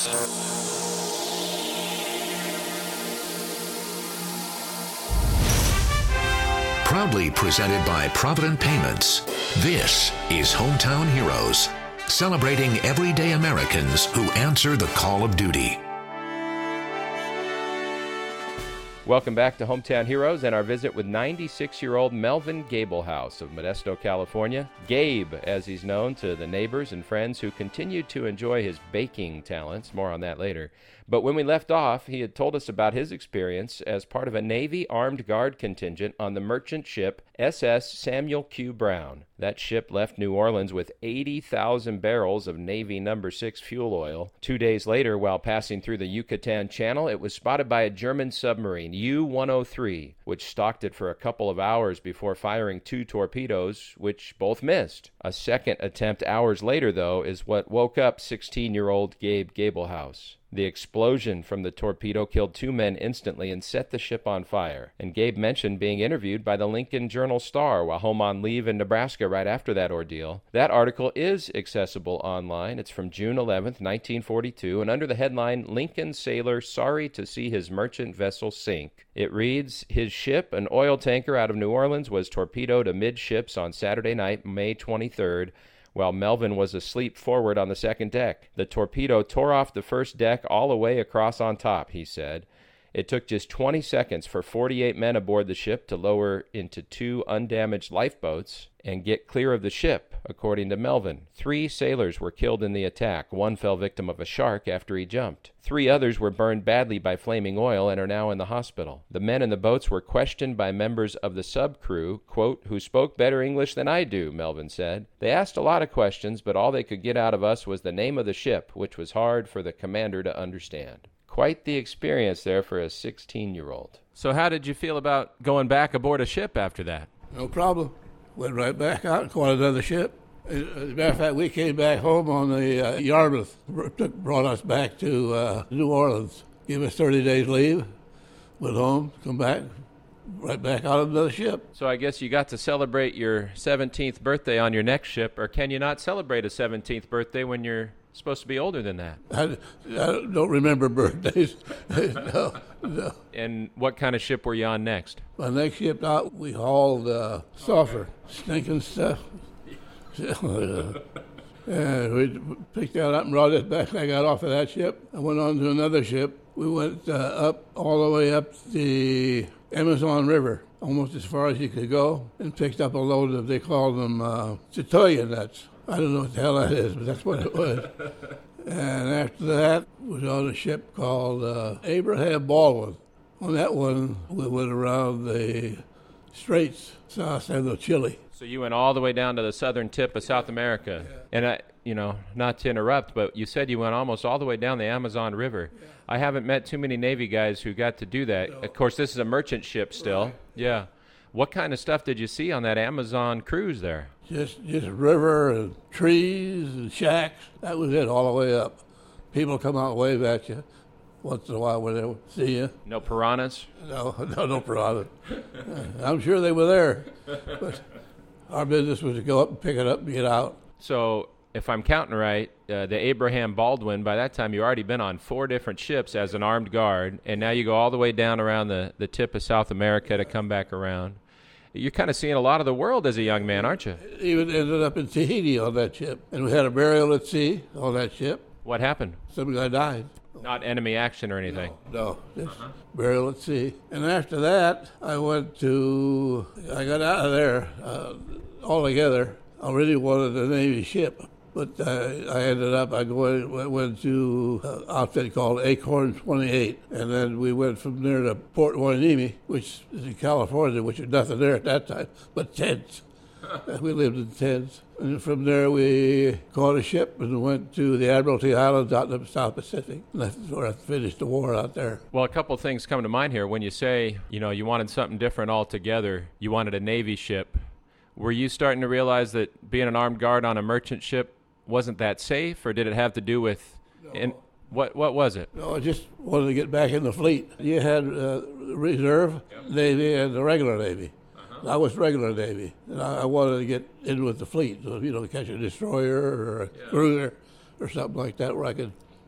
Proudly presented by Provident Payments, this is Hometown Heroes, celebrating everyday Americans who answer the call of duty. Welcome back to Hometown Heroes and our visit with 96-year-old Melvin Gablehouse of Modesto, California. Gabe, as he's known to the neighbors and friends who continue to enjoy his baking talents. More on that later. But when we left off, he had told us about his experience as part of a Navy Armed Guard contingent on the merchant ship SS Samuel Q. Brown. That ship left New Orleans with 80,000 barrels of Navy No. 6 fuel oil. 2 days later, while passing through the Yucatan Channel, it was spotted by a German submarine, U-103, which stalked it for a couple of hours before firing 2 torpedoes, which both missed. A second attempt hours later, though, is what woke up 16-year-old Gabe Gablehouse. The explosion from the torpedo killed 2 men instantly and set the ship on fire. And Gabe mentioned being interviewed by the Lincoln Journal-Star while home on leave in Nebraska right after that ordeal. That article is accessible online. It's from June 11th, 1942, and under the headline, Lincoln Sailor Sorry to See His Merchant Vessel Sink. It reads, his ship, an oil tanker out of New Orleans, was torpedoed amidships on Saturday night, May 23rd, while Melvin was asleep forward on the second deck. The torpedo tore off the first deck all the way across on top, he said. It took just 20 seconds for 48 men aboard the ship to lower into 2 undamaged lifeboats and get clear of the ship, according to Melvin. 3 sailors were killed in the attack. 1 fell victim of a shark after he jumped. 3 others were burned badly by flaming oil and are now in the hospital. The men in the boats were questioned by members of the sub-crew, quote, who spoke better English than I do, Melvin said. They asked a lot of questions, but all they could get out of us was the name of the ship, which was hard for the commander to understand. Quite the experience there for a 16-year-old. So how did you feel about going back aboard a ship after that? No problem. Went right back out and caught another ship. As a matter of fact, we came back home on the Yarmouth. Brought us back to New Orleans. Gave us 30 days leave. Went home, come back, right back out on another ship. So I guess you got to celebrate your 17th birthday on your next ship, or can you not celebrate a 17th birthday when you're supposed to be older than that? I don't remember birthdays. No. And what kind of ship were you on next? My next ship out, we hauled sulfur, stinking stuff. And we picked that up and brought it back. I got off of that ship. I went on to another ship. We went up all the way up the Amazon River, almost as far as you could go, and picked up a load of, they call them Citoyen nuts. I don't know what the hell that is, but that's what it was. And after that, was on a ship called Abraham Baldwin. On that one, we went around the Straits, south end of Chile. So you went all the way down to the southern tip of South America. Yeah. And, not to interrupt, but you said you went almost all the way down the Amazon River. Yeah. I haven't met too many Navy guys who got to do that. No. Of course, this is a merchant ship still. Right. Yeah. What kind of stuff did you see on that Amazon cruise there? Just river and trees and shacks. That was it all the way up. People come out and wave at you once in a while when they see you. No piranhas? No piranhas. I'm sure they were there. But our business was to go up and pick it up and get out. So if I'm counting right, the Abraham Baldwin, by that time you already been on 4 different ships as an armed guard, and now you go all the way down around the tip of South America to come back around. You're kind of seeing a lot of the world as a young man, aren't you? Even ended up in Tahiti on that ship. And we had a burial at sea on that ship. What happened? Some guy died. Not enemy action or anything? No, just burial at sea. And after that, I got out of there altogether. I really wanted a Navy ship. But I ended up, I went to an outfit called Acorn 28, and then we went from there to Port Hueneme, which is in California, which was nothing there at that time, but tents. We lived in tents. And from there we caught a ship and went to the Admiralty Islands out in the South Pacific. And that's where I finished the war out there. Well, a couple of things come to mind here. When you say, you wanted something different altogether, you wanted a Navy ship, were you starting to realize that being an armed guard on a merchant ship wasn't that safe, or did it have to do with what was it? No, I just wanted to get back in the fleet. You had reserve Navy and the regular Navy. I was regular Navy, and I wanted to get in with the fleet, so catch a destroyer or a cruiser or something like that where I could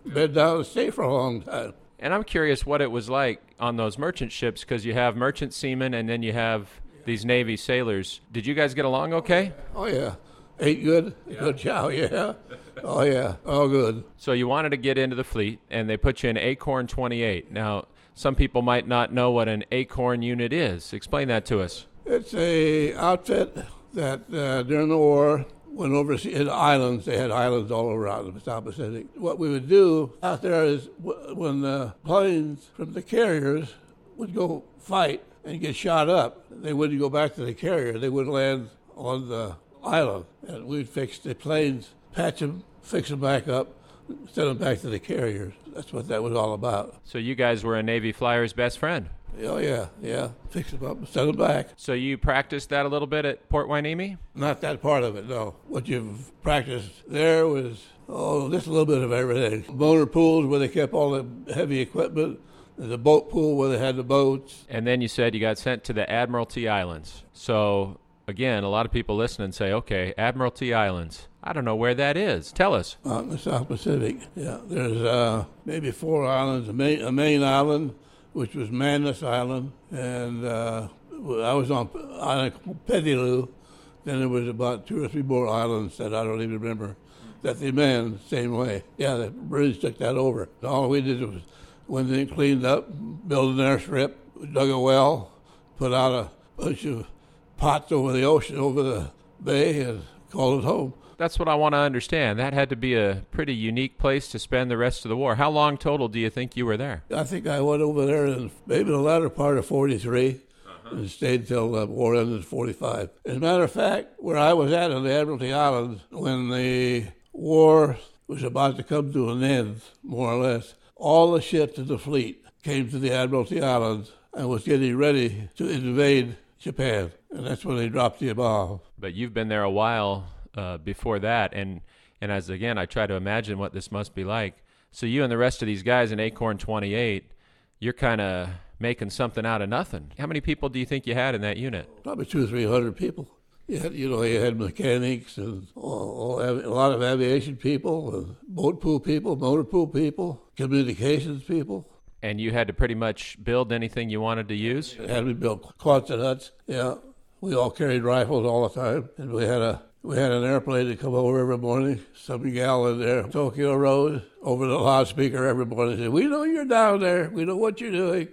been down and stay for a long time. And I'm curious what it was like on those merchant ships, because you have merchant seamen and then you have these Navy sailors. Did you guys get along okay? Oh, yeah. Ate good. Yeah. Good chow, yeah. Oh, yeah. All good. So you wanted to get into the fleet, and they put you in Acorn 28. Now, some people might not know what an Acorn unit is. Explain that to us. It's a outfit that during the war went overseas in islands. They had islands all around the South Pacific. What we would do out there is when the planes from the carriers would go fight and get shot up, they wouldn't go back to the carrier. They would land on the island, and we'd fix the planes, patch them, fix them back up, send them back to the carriers. That's what that was all about. So you guys were a Navy flyer's best friend. Oh, yeah. Fix them up, send them back. So you practiced that a little bit at Port Hueneme? Not that part of it, no. What you've practiced there was, just a little bit of everything. Motor pools where they kept all the heavy equipment, the boat pool where they had the boats. And then you said you got sent to the Admiralty Islands. So, again, a lot of people listen and say, okay, Admiralty Islands. I don't know where that is. Tell us. Out in the South Pacific, yeah. There's maybe 4 islands, a main island, which was Manus Island, and I was on Island Pettilou. Then there was about 2 or 3 more islands that I don't even remember that they manned the same way. Yeah, the British took that over. All we did was, when they cleaned up, built an airstrip, dug a well, put out a bunch of pots over the ocean, over the bay, and called it home. That's what I want to understand. That had to be a pretty unique place to spend the rest of the war. How long total do you think you were there? I think I went over there in maybe the latter part of 43 and stayed until the war ended in 45. As a matter of fact, where I was at on the Admiralty Islands, when the war was about to come to an end, more or less, all the ships of the fleet came to the Admiralty Islands and was getting ready to invade Japan. And that's when they dropped the bomb. But you've been there a while before that, and as again I try to imagine what this must be like. So you and the rest of these guys in Acorn 28, you're kind of making something out of nothing. How many people do you think you had in that unit? Probably 200 or 300 people. You had mechanics and a lot of aviation people, and boat pool people, motor pool people, communications people. And you had to pretty much build anything you wanted to use? It had to be built Quonset huts. Yeah, we all carried rifles all the time, and we had an airplane to come over every morning. Some gal in there, Tokyo Road, over the loudspeaker every morning, said, "We know you're down there. We know what you're doing."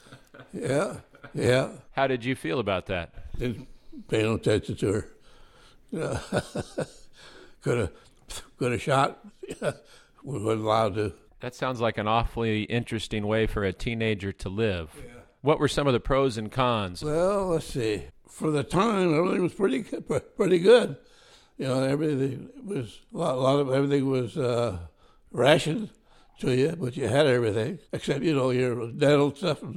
Yeah. How did you feel about that? Didn't pay no attention to her. Could have shot. We weren't allowed to. That sounds like an awfully interesting way for a teenager to live. Yeah. What were some of the pros and cons? Well, let's see. For the time, everything was pretty good. Everything was everything was rationed to you, but you had everything except your dental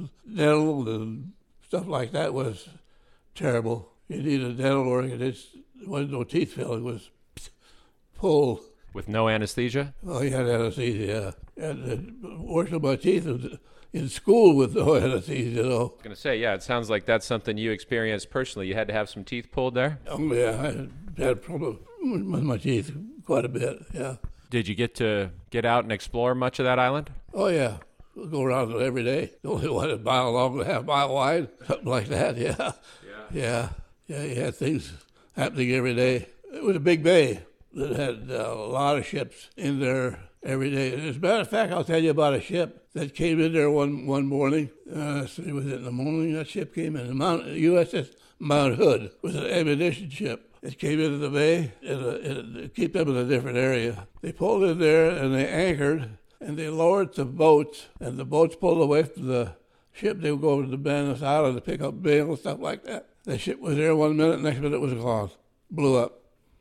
and stuff like that was terrible. You needed a dental organ. There wasn't no teeth filling. It was pulled. With no anesthesia? Oh, you had anesthesia, yeah. And working my teeth in school with no anesthesia, I was going to say, yeah, it sounds like that's something you experienced personally. You had to have some teeth pulled there? Oh, yeah, I had a problem with my teeth quite a bit, yeah. Did you get out and explore much of that island? Oh, yeah. We'll go around it every day. Only one a mile long and a half mile wide, something like that, yeah. Yeah, you had things happening every day. It was a big bay that had a lot of ships in there every day. As a matter of fact, I'll tell you about a ship that came in there one morning. Was it in the morning that ship came in? USS Mount Hood was an ammunition ship. It came into the bay and keep them in a different area. They pulled in there and they anchored and they lowered the boats, and the boats pulled away from the ship. They would go over to Manus Island to pick up mail and stuff like that. The ship was there 1 minute, next minute it was gone. Blew up.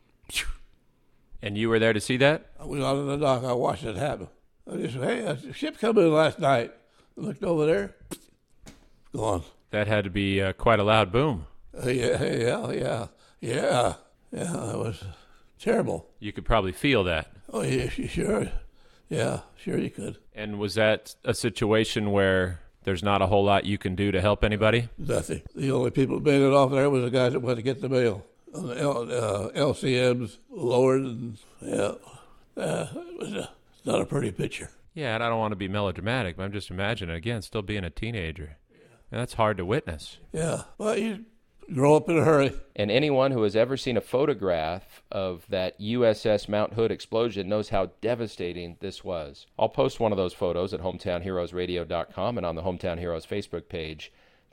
And you were there to see that? I was out on the dock. I watched it happen. I just said, hey, a ship come in last night. I looked over there. Gone. That had to be quite a loud boom. Yeah. That was terrible. You could probably feel that. Oh, yeah, sure. Yeah, sure you could. And was that a situation where there's not a whole lot you can do to help anybody? Nothing. The only people that made it off there was the guys that went to get the mail. The LCMs lowered, and it was not a pretty picture. Yeah, and I don't want to be melodramatic, but I'm just imagining, again, still being a teenager. And that's hard to witness. Yeah, well, you grow up in a hurry. And anyone who has ever seen a photograph of that USS Mount Hood explosion knows how devastating this was. I'll post one of those photos at hometownheroesradio.com and on the Hometown Heroes Facebook page.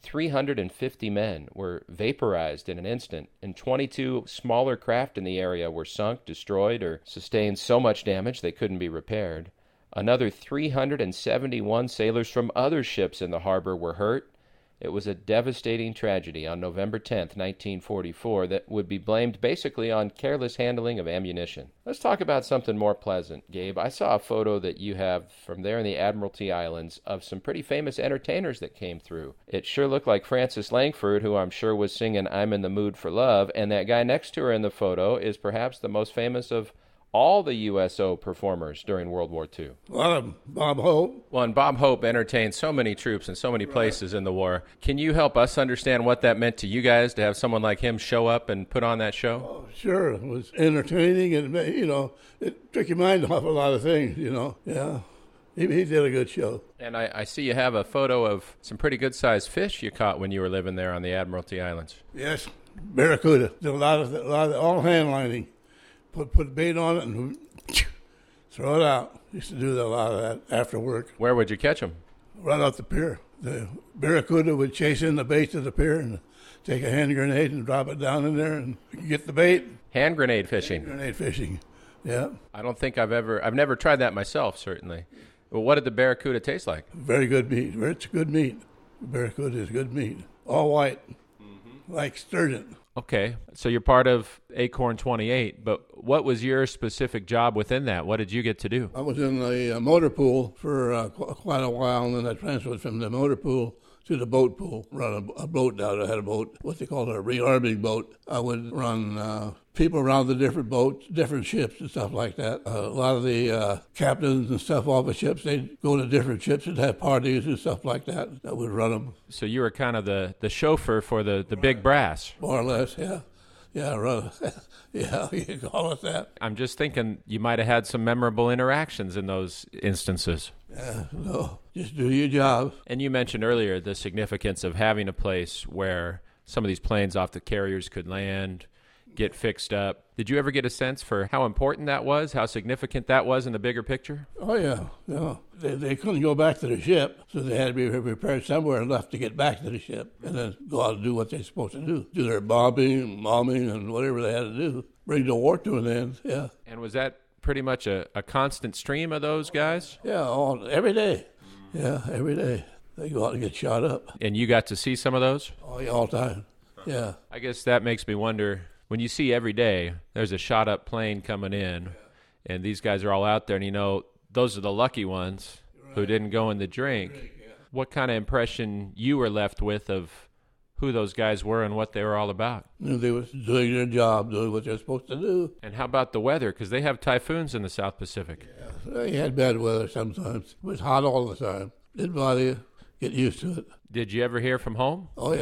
350 men were vaporized in an instant, and 22 smaller craft in the area were sunk, destroyed, or sustained so much damage they couldn't be repaired. Another 371 sailors from other ships in the harbor were hurt. It was a devastating tragedy on November 10th, 1944, that would be blamed basically on careless handling of ammunition. Let's talk about something more pleasant, Gabe. I saw a photo that you have from there in the Admiralty Islands of some pretty famous entertainers that came through. It sure looked like Frances Langford, who I'm sure was singing I'm in the Mood for Love, and that guy next to her in the photo is perhaps the most famous of all the USO performers during World War II. A lot of them. Bob Hope. Well, and Bob Hope entertained so many troops in so many places in the war. Can you help us understand what that meant to you guys to have someone like him show up and put on that show? Oh, sure. It was entertaining, and, it took your mind off a lot of things, Yeah. He did a good show. And I see you have a photo of some pretty good-sized fish you caught when you were living there on the Admiralty Islands. Yes. Barracuda. Did a lot of all hand lining. Put bait on it and throw it out. Used to do a lot of that after work. Where would you catch them? Right off the pier. The barracuda would chase in the bait to the pier and take a hand grenade and drop it down in there and get the bait. Hand grenade fishing. Hand grenade fishing, yeah. I don't think I've never tried that myself, certainly. Well, what did the barracuda taste like? Very good meat. It's good meat. Barracuda is good meat. All white, like sturgeon. Okay, so you're part of Acorn 28, but what was your specific job within that? What did you get to do? I was in the motor pool for quite a while, and then I transferred from the motor pool to the boat pool, run a boat down. I had a boat, what they call a rearming boat. I would run people around the different boats, different ships and stuff like that. A lot of the captains and stuff off the ships, they'd go to different ships and have parties and stuff like that. That would run them. So you were kind of the chauffeur for the big brass. More or less, yeah. Yeah, run. Yeah, you can call it that. I'm just thinking you might have had some memorable interactions in those instances. Yeah, no, just do your job. And you mentioned earlier the significance of having a place where some of these planes off the carriers could land, get fixed up. Did you ever get a sense for how important that was, how significant that was in the bigger picture? Oh, yeah. They couldn't go back to the ship, so they had to be prepared somewhere enough to get back to the ship and then go out and do what they're supposed to do. Do their bombing, and whatever they had to do. Bring the war to an end, yeah. And was that pretty much a constant stream of those guys? Yeah, every day. Yeah, every day. They go out and get shot up. And you got to see some of those? Oh, yeah, all the time, yeah. I guess that makes me wonder, when you see every day there's a shot-up plane coming in, and these guys are all out there, and those are the lucky ones who didn't go in the drink. What kind of impression you were left with of who those guys were and what they were all about? They was doing their job, doing what they're supposed to do. And how about the weather? Because they have typhoons in the South Pacific. Yeah, they had bad weather sometimes. It was hot all the time. Didn't bother you. Get used to it. Did you ever hear from home? Oh,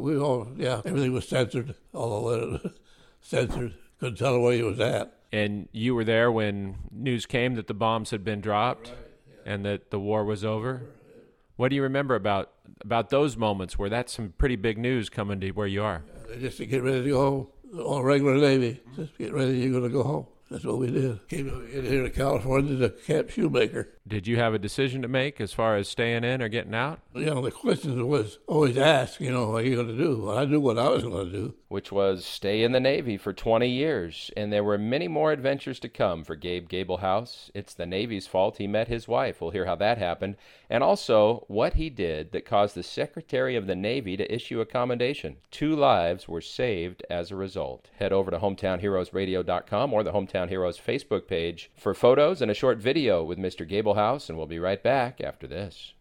yeah. Everything was censored. All the letters censored. Couldn't tell where you was at. And you were there when news came that the bombs had been dropped, right, yeah, and that the war was over? What do you remember about those moments where that's some pretty big news coming to where you are? Just to get ready to go home. All regular Navy. Just get ready, you're going to go home. That's what we did. Came in here to California to Camp Shoemaker. Did you have a decision to make as far as staying in or getting out? The question was always asked, what are you going to do? Well, I knew what I was going to do. Which was stay in the Navy for 20 years. And there were many more adventures to come for Gabe Gablehouse. It's the Navy's fault he met his wife. We'll hear how that happened. And also what he did that caused the Secretary of the Navy to issue a commendation. 2 lives were saved as a result. Head over to hometownheroesradio.com or the Hometown Heroes Facebook page for photos and a short video with Mr. Gablehouse, and we'll be right back after this.